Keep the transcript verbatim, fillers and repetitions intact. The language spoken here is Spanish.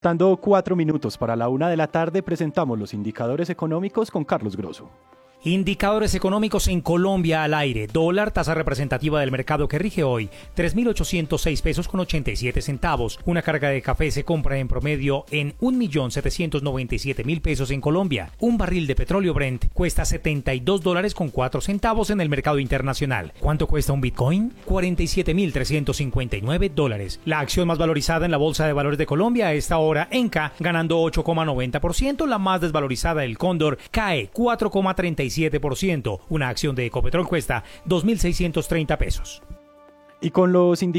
Dando cuatro minutos para la una de la tarde, presentamos los indicadores económicos con Carlos Grosso. Indicadores económicos en Colombia al aire. Dólar, tasa representativa del mercado que rige hoy, tres mil ochocientos seis pesos con ochenta y siete centavos. Una carga de café se compra en promedio en un millón setecientos noventa y siete mil pesos en Colombia. Un barril de petróleo Brent cuesta setenta y dos dólares con cuatro centavos en el mercado internacional. ¿Cuánto cuesta un Bitcoin? cuarenta y siete mil trescientos cincuenta y nueve dólares. La acción más valorizada en la Bolsa de Valores de Colombia a esta hora, Enca, ganando ocho coma noventa por ciento. La más desvalorizada, el Cóndor, cae cuatro coma treinta y siete por ciento. Una acción de Ecopetrol cuesta dos mil seiscientos treinta pesos. Y con los indicadores